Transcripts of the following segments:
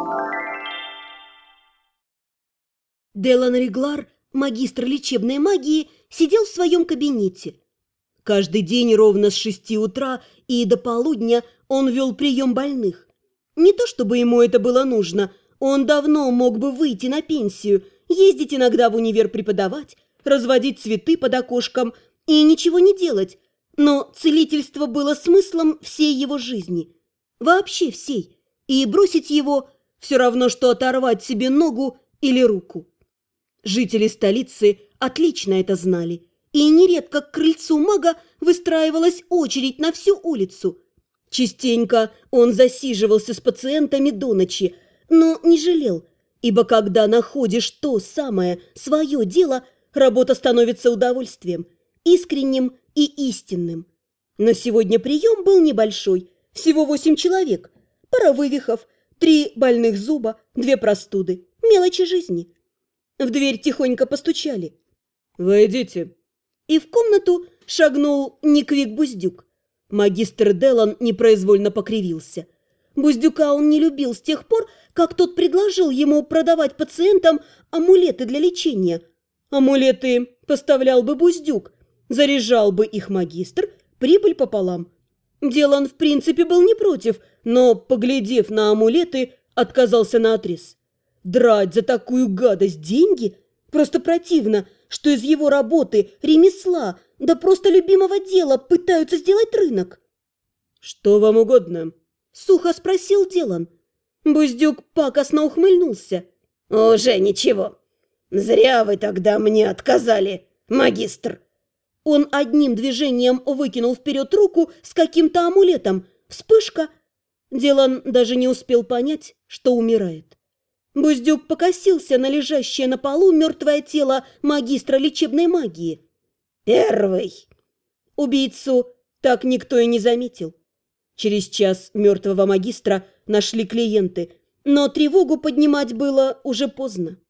Делан Реглар, магистр лечебной магии, сидел в своем кабинете. Каждый день ровно с 6 утра и до полудня он вел прием больных. Не то чтобы ему это было нужно, он давно мог бы выйти на пенсию, ездить иногда в универ преподавать, разводить цветы под окошком и ничего не делать, но целительство было смыслом всей его жизни, вообще всей, и бросить его все равно, что оторвать себе ногу или руку. Жители столицы отлично это знали, и нередко к крыльцу мага выстраивалась очередь на всю улицу. Частенько он засиживался с пациентами до ночи, но не жалел, ибо когда находишь то самое свое дело, работа становится удовольствием, искренним и истинным. Но сегодня прием был небольшой, всего 8 человек, пара вывихов, 3 больных зуба, 2 простуды, мелочи жизни. В дверь тихонько постучали. «Войдите». И в комнату шагнул Никвик Буздюк. Магистр Делан непроизвольно покривился. Буздюка он не любил с тех пор, как тот предложил ему продавать пациентам амулеты для лечения. Амулеты поставлял бы Буздюк, заряжал бы их магистр, прибыль пополам. Делан в принципе был не против, но, поглядев на амулеты, отказался наотрез. Драть за такую гадость деньги? Просто противно, что из его работы, ремесла, да просто любимого дела пытаются сделать рынок. «Что вам угодно?» – сухо спросил Делан. Буздюк пакостно ухмыльнулся. «Уже ничего. Зря вы тогда мне отказали, магистр». Он одним движением выкинул вперед руку с каким-то амулетом. Вспышка. Делан даже не успел понять, что умирает. Буздюк покосился на лежащее на полу мертвое тело магистра лечебной магии. «Первый!» Убийцу так никто и не заметил. Через час мертвого магистра нашли клиенты, но тревогу поднимать было уже поздно.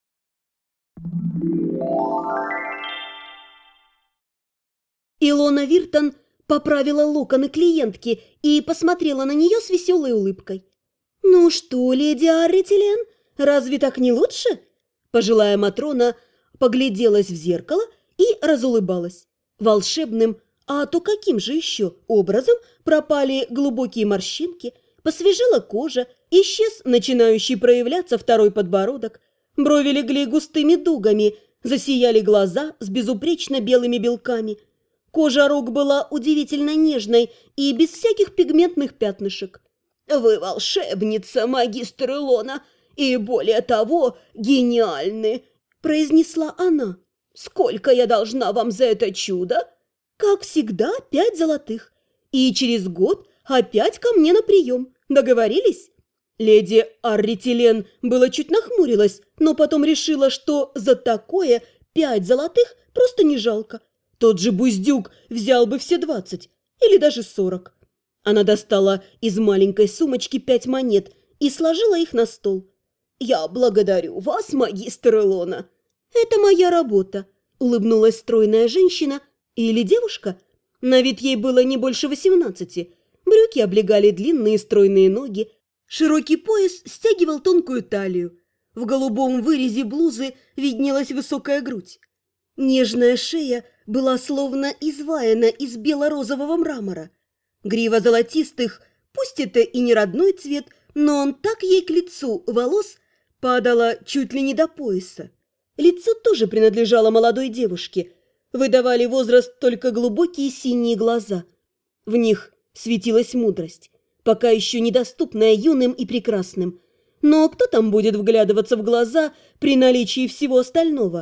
Илона Виртон поправила локоны клиентки и посмотрела на нее с веселой улыбкой. «Ну что, леди Арретилен, разве так не лучше?» Пожилая Матрона погляделась в зеркало и разулыбалась. Волшебным, а то каким же еще образом пропали глубокие морщинки, посвежела кожа, исчез начинающий проявляться второй подбородок, брови легли густыми дугами, засияли глаза с безупречно белыми белками. Кожа рук была удивительно нежной и без всяких пигментных пятнышек. «Вы волшебница, магистр Илона, и более того, гениальны!» – произнесла она. «Сколько я должна вам за это чудо?» «Как всегда, 5 золотых. И через год опять ко мне на прием. Договорились?» Леди Арретилен было чуть нахмурилась, но потом решила, что за такое 5 золотых просто не жалко. Тот же Буздюк взял бы все 20 или даже 40. Она достала из маленькой сумочки 5 монет и сложила их на стол. «Я благодарю вас, магистр Илона». «Это моя работа», – улыбнулась стройная женщина или девушка. На вид ей было не больше 18. Брюки облегали длинные стройные ноги. Широкий пояс стягивал тонкую талию. В голубом вырезе блузы виднелась высокая грудь. Нежная шея была словно изваяна из бело-розового мрамора. Грива золотистых, пусть это и не родной цвет, но он так ей к лицу волос падала чуть ли не до пояса. Лицо тоже принадлежало молодой девушке. Выдавали возраст только глубокие синие глаза. В них светилась мудрость, пока еще недоступная юным и прекрасным. Но кто там будет вглядываться в глаза при наличии всего остального?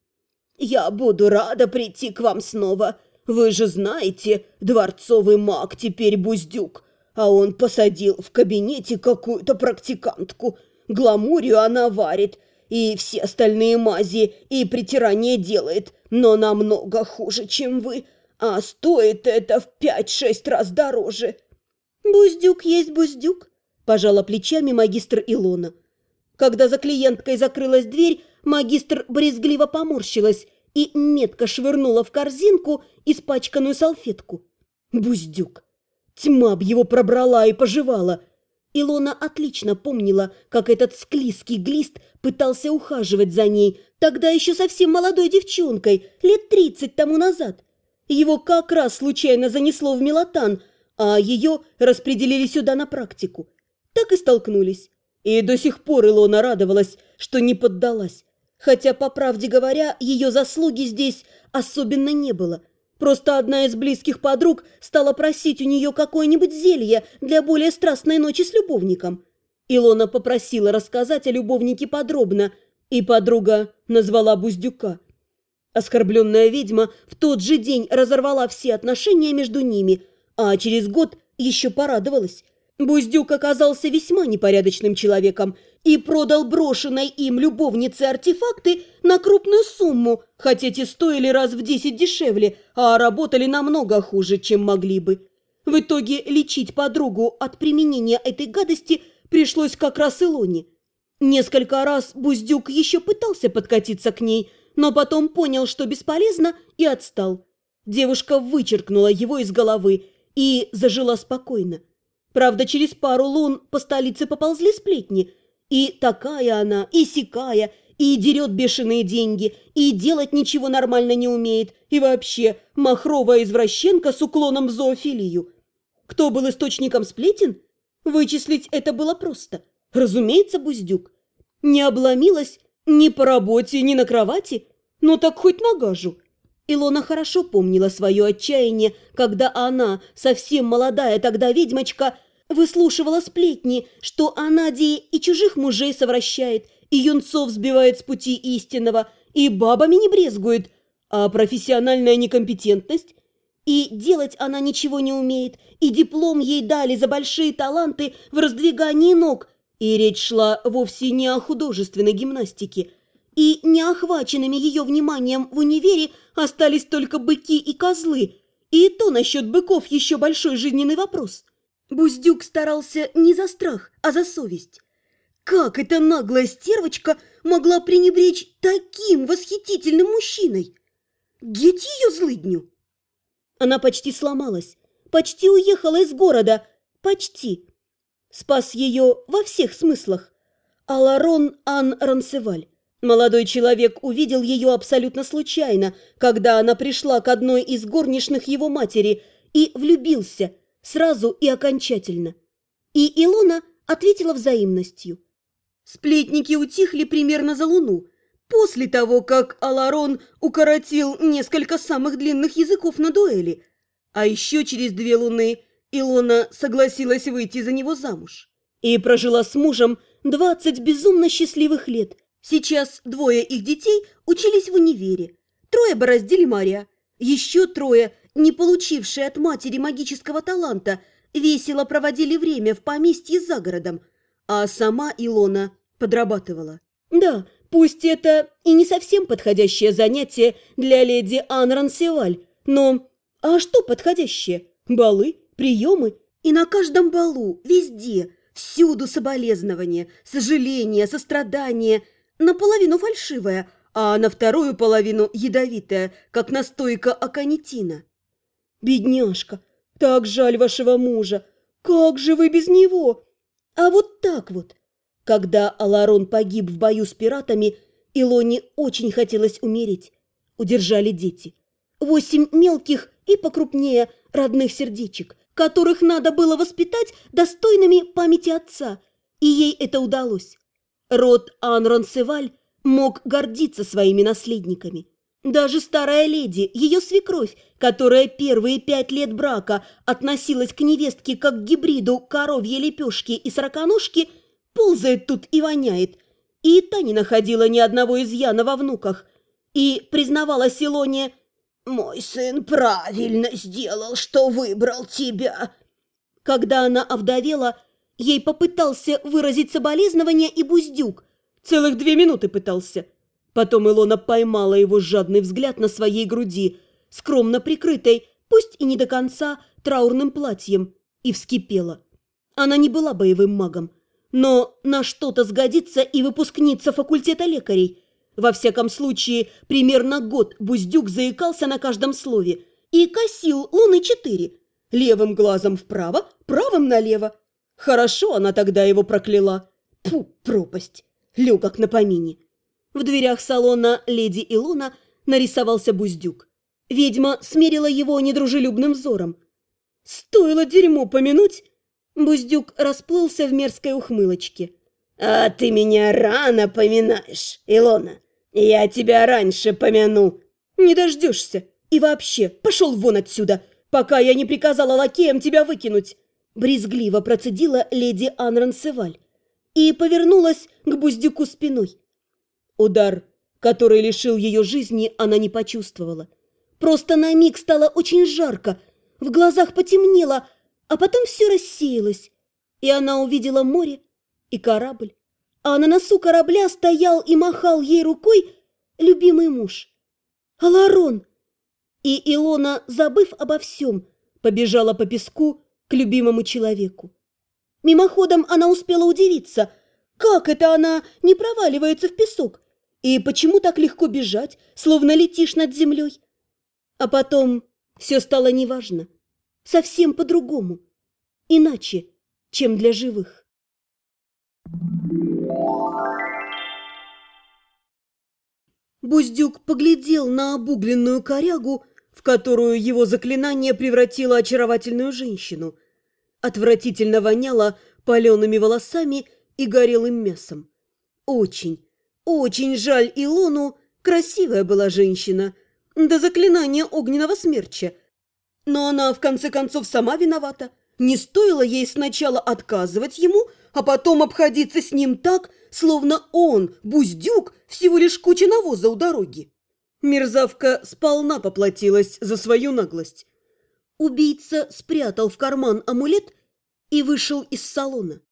«Я буду рада прийти к вам снова. Вы же знаете, дворцовый маг теперь Буздюк, а он посадил в кабинете какую-то практикантку. Гламурию она варит, и все остальные мази и притирания делает, но намного хуже, чем вы, а стоит это в 5-6 раз дороже». «Буздюк есть Буздюк», – пожала плечами магистр Илона. Когда за клиенткой закрылась дверь, магистр брезгливо поморщилась и метко швырнула в корзинку испачканную салфетку. Буздюк! Тьма б его пробрала и пожевала. Илона отлично помнила, как этот склизкий глист пытался ухаживать за ней, тогда еще совсем молодой девчонкой, лет 30 тому назад. Его как раз случайно занесло в Мелатан, а ее распределили сюда на практику. Так и столкнулись. И до сих пор Илона радовалась, что не поддалась. Хотя, по правде говоря, ее заслуги здесь особенно не было. Просто одна из близких подруг стала просить у нее какое-нибудь зелье для более страстной ночи с любовником. Илона попросила рассказать о любовнике подробно, и подруга назвала Буздюка. Оскорбленная ведьма в тот же день разорвала все отношения между ними, а через год еще порадовалась. Буздюк оказался весьма непорядочным человеком и продал брошенной им любовнице артефакты на крупную сумму, хотя те стоили раз в 10 дешевле, а работали намного хуже, чем могли бы. В итоге лечить подругу от применения этой гадости пришлось как раз Илоне. Несколько раз Буздюк еще пытался подкатиться к ней, но потом понял, что бесполезно, и отстал. Девушка вычеркнула его из головы и зажила спокойно. Правда, через пару лун по столице поползли сплетни. И такая она, и сякая, и дерет бешеные деньги, и делать ничего нормально не умеет, и вообще махровая извращенка с уклоном в зоофилию. Кто был источником сплетен? Вычислить это было просто. Разумеется, Буздюк. Не обломилась ни по работе, ни на кровати, но так хоть нагажу. Илона хорошо помнила свое отчаяние, когда она, совсем молодая тогда ведьмочка, выслушивала сплетни, что Анадии и чужих мужей совращает, и юнцов сбивает с пути истинного, и бабами не брезгует, а профессиональная некомпетентность? И делать она ничего не умеет, и диплом ей дали за большие таланты в раздвигании ног, и речь шла вовсе не о художественной гимнастике. И неохваченными ее вниманием в универе остались только быки и козлы, и то насчет быков еще большой жизненный вопрос. Буздюк старался не за страх, а за совесть. Как эта наглая стервочка могла пренебречь таким восхитительным мужчиной? Геть ее злыдню! Она почти сломалась, почти уехала из города, почти. Спас ее во всех смыслах Аларон Ан Рансеваль. Молодой человек увидел ее абсолютно случайно, когда она пришла к одной из горничных его матери, и влюбился сразу и окончательно. И Илона ответила взаимностью. Сплетники утихли примерно за луну, после того, как Аларон укоротил несколько самых длинных языков на дуэли. А еще через 2 луны Илона согласилась выйти за него замуж. И прожила с мужем 20 безумно счастливых лет. Сейчас 2 их детей учились в универе. 3 бороздили моря. Еще 3, не получившие от матери магического таланта, весело проводили время в поместье за городом. А сама Илона подрабатывала. Да, пусть это и не совсем подходящее занятие для леди Ан Рансеваль, но... А что подходящее? Балы, приемы. И на каждом балу, везде, всюду соболезнования, сожаления, сострадания, наполовину фальшивое, а на вторую половину ядовитая, как настойка аконитина. Бедняжка, так жаль вашего мужа. Как же вы без него? А вот так вот. Когда Аларон погиб в бою с пиратами, Илоне очень хотелось умереть. Удержали дети. 8 мелких и покрупнее родных сердечек, которых надо было воспитать достойными памяти отца, и ей это удалось. Род Ан Рансеваль мог гордиться своими наследниками. Даже старая леди, ее свекровь, которая первые 5 лет брака относилась к невестке как к гибриду коровьей лепешки и сороконожки, ползает тут и воняет, и та не находила ни одного изъяна во внуках, и признавалась Илоне: «Мой сын правильно сделал, что выбрал тебя». Когда она овдовела, ей попытался выразить соболезнование и Буздюк. Целых 2 минуты пытался. Потом Илона поймала его жадный взгляд на своей груди, скромно прикрытой, пусть и не до конца, траурным платьем, и вскипела. Она не была боевым магом, но на что-то сгодится и выпускница факультета лекарей. Во всяком случае, примерно год Буздюк заикался на каждом слове и косил луны 4. Левым глазом вправо, правым налево. Хорошо она тогда его прокляла. Фу, пропасть. Легок на помине. В дверях салона леди Илона нарисовался Буздюк. Ведьма смерила его недружелюбным взором. Стоило дерьмо помянуть. Буздюк расплылся в мерзкой ухмылочке. «А ты меня рано поминаешь, Илона. Я тебя раньше помяну». «Не дождешься. И вообще, пошел вон отсюда, пока я не приказала лакеям тебя выкинуть!» Брезгливо процедила леди Анран Севаль и повернулась к Буздюку спиной. Удар, который лишил ее жизни, она не почувствовала. Просто на миг стало очень жарко, в глазах потемнело, а потом все рассеялось, и она увидела море и корабль. А на носу корабля стоял и махал ей рукой любимый муж. Аларон! И Илона, забыв обо всем, побежала по песку к любимому человеку. Мимоходом она успела удивиться, как это она не проваливается в песок, и почему так легко бежать, словно летишь над землей. А потом все стало неважно, совсем по-другому, иначе, чем для живых. Буздюк поглядел на обугленную корягу, в которую его заклинание превратило очаровательную женщину. Отвратительно воняло палеными волосами и горелым мясом. Очень, очень жаль Илону, красивая была женщина, до заклинания огненного смерча. Но она, в конце концов, сама виновата. Не стоило ей сначала отказывать ему, а потом обходиться с ним так, словно он, Буздюк, всего лишь куча навоза у дороги. Мерзавка сполна поплатилась за свою наглость. Убийца спрятал в карман амулет и вышел из салона.